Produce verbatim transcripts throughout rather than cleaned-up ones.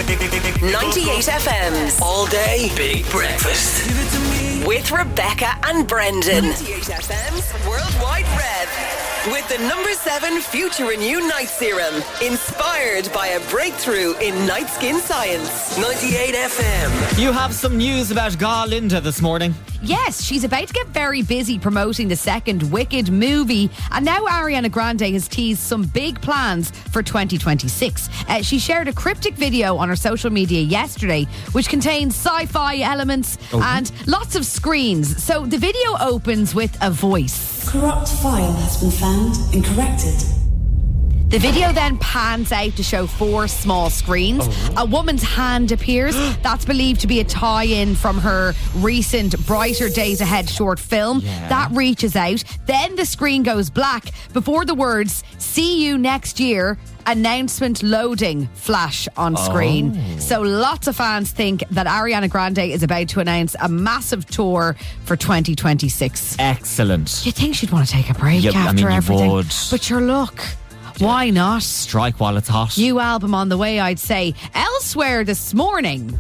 ninety-eight F M's All Day Big Breakfast. with Rebecca and Brendan. ninety-eight F M's Worldwide Rev. With the number seven Future Renew Night Serum. Inspired by a breakthrough in night skin science. ninety-eight F M. You have some news about Garlinda this morning. Yes, she's about to get very busy promoting the second Wicked movie, and now Ariana Grande has teased some big plans for twenty twenty-six. Uh, she shared a cryptic video on her social media yesterday, which contains sci-fi elements Oh. and lots of screens. So the video opens with a voice. Corrupt file has been found and corrected. The video then pans out to show four small screens. Oh. A woman's hand appears. That's believed to be a tie-in from her recent Brighter Days Ahead short film. Yeah. That reaches out. Then the screen goes black before the words, "See you next year," announcement loading flash on screen. Oh. So lots of fans think that Ariana Grande is about to announce a massive tour for twenty twenty-six. Excellent. You'd think she'd want to take a break Yep, I after mean, you everything. would. But sure, look, why not? Strike while it's hot. New album on the way, I'd say. Elsewhere this morning.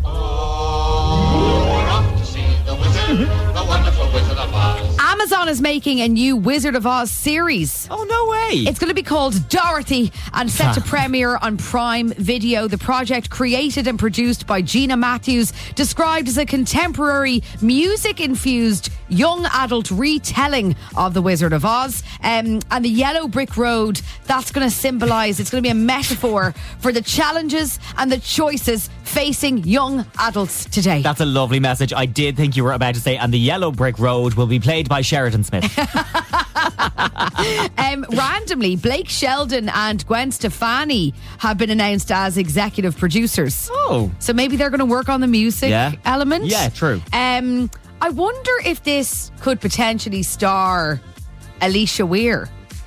Amazon is making a new Wizard of Oz series. Oh, no way. It's going to be called Dorothy and set to premiere on Prime Video. The project, created and produced by Gina Matthews, described as a contemporary, music-infused, young adult retelling of The Wizard of Oz. Um, and the yellow brick road, that's going to symbolise, it's going to be a metaphor for the challenges and the choices facing young adults today. That's a lovely message. I did think you were about to say, and the yellow brick road will be played by Sheridan Smith. um, randomly, Blake Sheldon and Gwen Stefani have been announced as executive producers. Oh. So maybe they're going to work on the music Yeah. element. Yeah, true. Um, I wonder if this could potentially star Alicia Weir.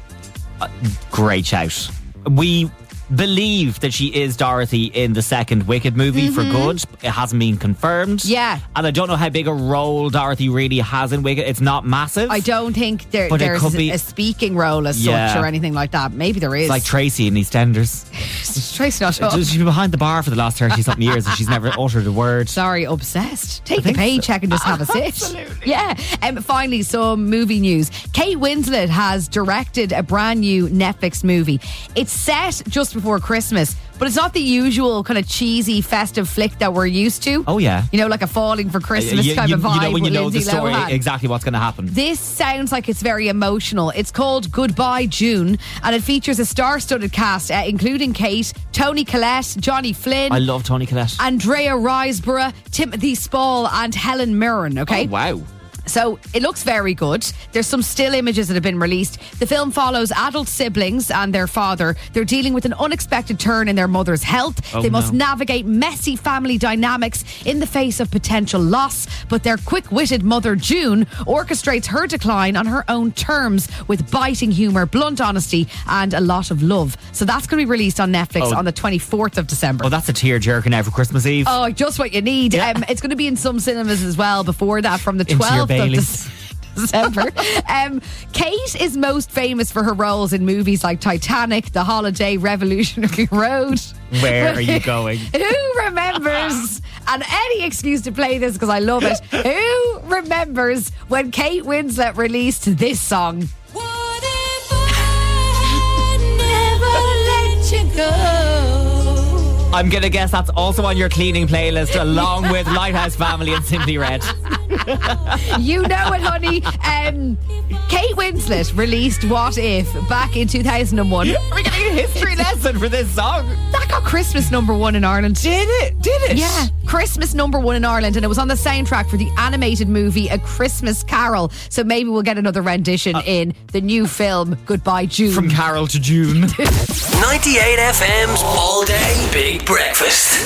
Great shout. We believe that she is Dorothy in the second Wicked movie for good. It hasn't been confirmed. Yeah. And I don't know how big a role Dorothy really has in Wicked. It's not massive. I don't think there, But it there's could be- a speaking role as Yeah. such or anything like that. Maybe there is. It's like Tracy in EastEnders. Tracy not up. She's been behind the bar for the last thirty something years and she's never uttered a word. Sorry, obsessed. Take the think so. paycheck and just have a sit. Absolutely. Yeah. Um, finally, some movie news. Kate Winslet has directed a brand new Netflix movie. It's set just before Christmas, but it's not the usual kind of cheesy festive flick that we're used to. Oh, yeah. You know, like a Falling for Christmas you, kind you, of vibe you know when you with know Lindsay the story, Lohan. exactly what's going to happen. This sounds like it's very emotional. It's called Goodbye June, and it features a star-studded cast, uh, including Kate, Toni Collette, Johnny Flynn, I love Toni Collette. Andrea Riseborough, Timothy Spall, and Helen Mirren. Okay. Oh, wow. So it looks very good. There's some still images that have been released. The film follows adult siblings and their father. They're dealing with an unexpected turn in their mother's health. Oh, they must no. navigate messy family dynamics in the face of potential loss. But their quick-witted mother, June, orchestrates her decline on her own terms with biting humour, blunt honesty, and a lot of love. So that's going to be released on Netflix Oh. on the twenty-fourth of December. Oh, that's a tear-jerker now for Christmas Eve. Oh, just what you need. Yeah. Um, it's going to be in some cinemas as well before that, from the Into your twelfth of Baileys. December. um, Kate is most famous for her roles in movies like Titanic, The Holiday, Revolutionary Road. Where are you going? Who remembers, and any excuse to play this because I love it, who remembers when Kate Winslet released this song? What if I never let you go? I'm going to guess that's also on your cleaning playlist along with Lighthouse Family and Simply Red. You know it, honey. Um, Kate Winslet released What If back in two thousand one. Are we getting a history lesson for this song? That got Christmas number one in Ireland. Did it? Did it? Yeah, Christmas number one in Ireland, and it was on the soundtrack for the animated movie A Christmas Carol. So maybe we'll get another rendition uh, in the new film Goodbye June. From Carol to June. ninety-eight F M's All Day Big Breakfast.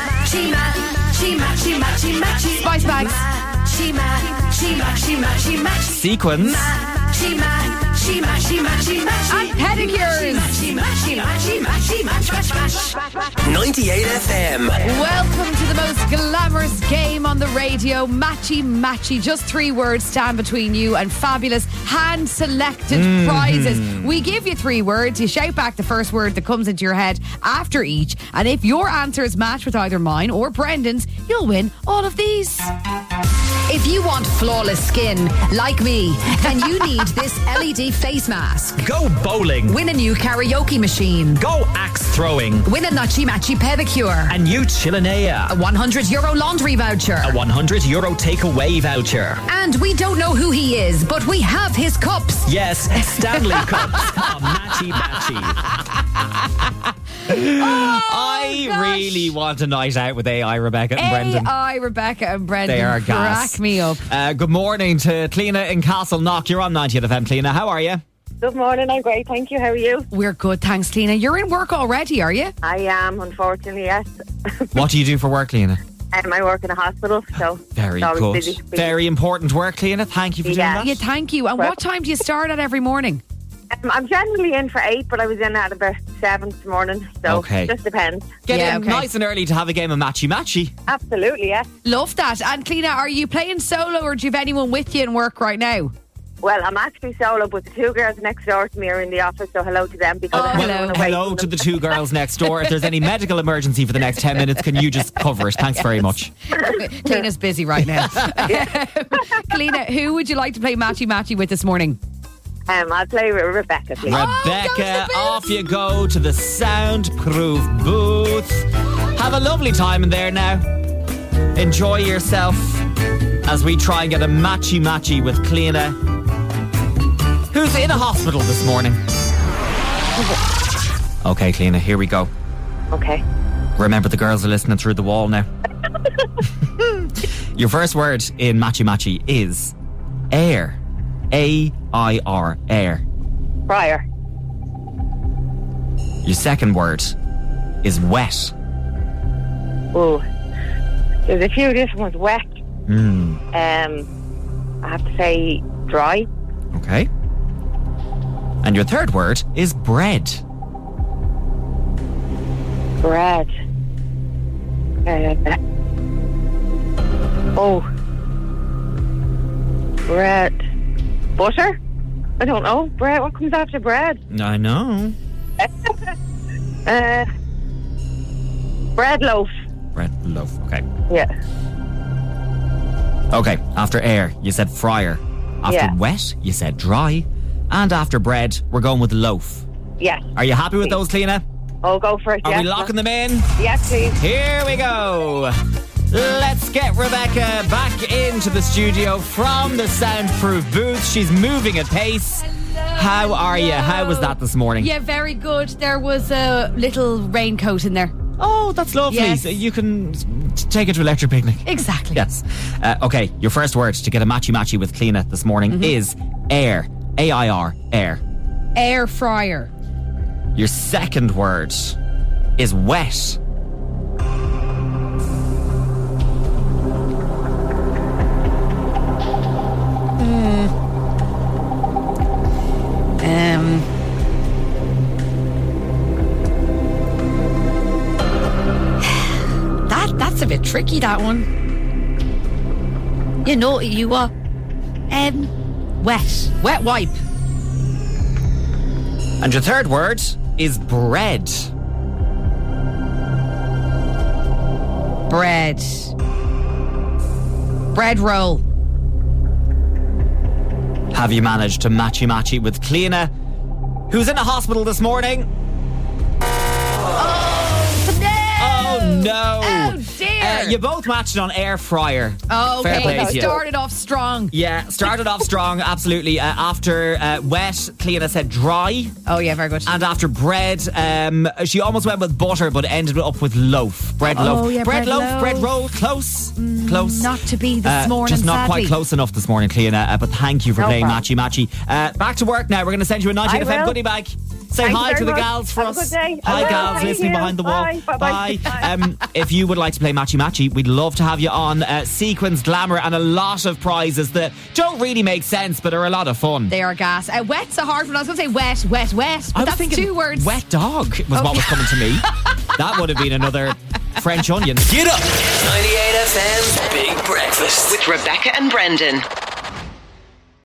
Spice Bags. Sequins. Matchy, matchy, matchy, matchy. And pedicures. Matchy, matchy, matchy, matchy, match, match, match. ninety-eight F M. Welcome to the most glamorous game on the radio, Matchy Matchy. Just three words stand between you and fabulous hand-selected Mm-hmm. prizes. We give you three words. You shout back the first word that comes into your head after each. And if your answers match with either mine or Brendan's, you'll win all of these. If you want flawless skin, like me, then you need this L E D face mask. Go bowling. Win a new karaoke machine. Go axe throwing. Win a Matchy Matchy pedicure. A new Chilinea. A one hundred euro laundry voucher. A one hundred euro takeaway voucher. And we don't know who he is, but we have his cups. Yes, Stanley Cups. Oh, matchy matchy. I gosh. really want a night out with A I, Rebecca and Brendan. A I, Rebecca and Brendan. They are gas. Crack me up. Uh, good morning to Cleena in Castleknock. You're on ninety-eight F M, Cleena. How are you? Good morning, I'm great, thank you. How are you? We're good, thanks, Tina. You're in work already, are you? I am, unfortunately, yes. What do you do for work, Cleena? um, I work in a hospital, so Very it's always good. busy, busy. Very important work, Cleena. Thank you for Yeah. doing Yeah, that. thank you. And Well- what time do you start at every morning? Um, I'm generally in for eight, but I was in at about seven this morning, so Okay. it just depends. Get Yeah, in okay. nice and early to have a game of matchy matchy. Absolutely, yes. Love that. And Cleena, are you playing solo or do you have anyone with you in work right now? Well, I'm actually solo, but the two girls next door to me are in the office, so hello to them. Because Oh, I'm hello. running away Hello from to them. the two girls next door. If there's any medical emergency for the next ten minutes, can you just cover it? Thanks very much. Clena's busy right now. Cleena, who would you like to play matchy matchy with this morning? Um, I'll play with Rebecca, please. Oh, go to Rebecca, the booth. off you go to the soundproof booth. Have a lovely time in there now. Enjoy yourself as we try and get a matchy matchy with Cleena, who's in a hospital this morning. Okay, Cleena, here we go. Okay. Remember, the girls are listening through the wall now. Your first word in matchy matchy is air. A I R, air. Prior. Your second word is wet. Oh, there's a few different ones. Wet. Mm. Um, I have to say dry. Okay. And your third word is bread. Bread. Uh, oh. Bread. Butter? I don't know. Bread. What comes after bread? I know. Uh, bread loaf. Bread loaf. Okay. Yeah. Okay. After air, you said fryer. After Yeah. wet, you said dry. And after bread, we're going with loaf. Yes. Are you happy with those, Cleena? I'll go for it. Are yes. we locking them in? Yes, please. Here we go. Let's get Rebecca back into the studio from the soundproof booth. She's moving at pace. How are you? How was that this morning? Yeah, very good. There was a little raincoat in there. Oh, that's lovely. Yes. So you can t- take it to Electric Picnic. Exactly. Yes. Uh, okay, your first word to get a matchy matchy with Cleena this morning Mm-hmm. is air. A I R, air. Air fryer. Your second word is wet. Um. That that's a bit tricky. That one. You know you are. Um. Wet. Wet wipe. And your third word is bread. Bread. Bread roll. Have you managed to matchy matchy with Cleena, who's in a hospital this morning? Oh no! Oh dear! Uh, you both matched on air fryer. Oh, Fair play okay. to you. Started off strong. Yeah, started off strong, absolutely. Uh, after uh, wet, Cleena said dry. Oh yeah, very good. And after bread, um, she almost went with butter, but ended up with loaf. Bread Oh, loaf. yeah, bread, bread loaf, loaf. bread roll. Close. Close. Not to be this Uh, morning, just not sadly. quite close enough this morning, Cleena. Uh, but thank you for No playing problem. Matchy Matchy. Uh, back to work now. We're going to send you a ninety-eight I F M will. goodie bag. Say Thank you hi very to the much. gals for Have a us. good day. Hi, I will. gals, Thank listening you. behind the wall. Bye. Bye-bye. Bye. Um, if you would like to play Matchy Matchy, we'd love to have you on. Uh, sequins, glamour, and a lot of prizes that don't really make sense, but are a lot of fun. They are gas. Uh, wet's a hard one. I was going to say wet, wet, wet. But I was that's thinking two words. wet dog was Oh. what was coming to me. That would have been another French onion. Get up. ninety-eight F M's Big Breakfast. With Rebecca and Brendan.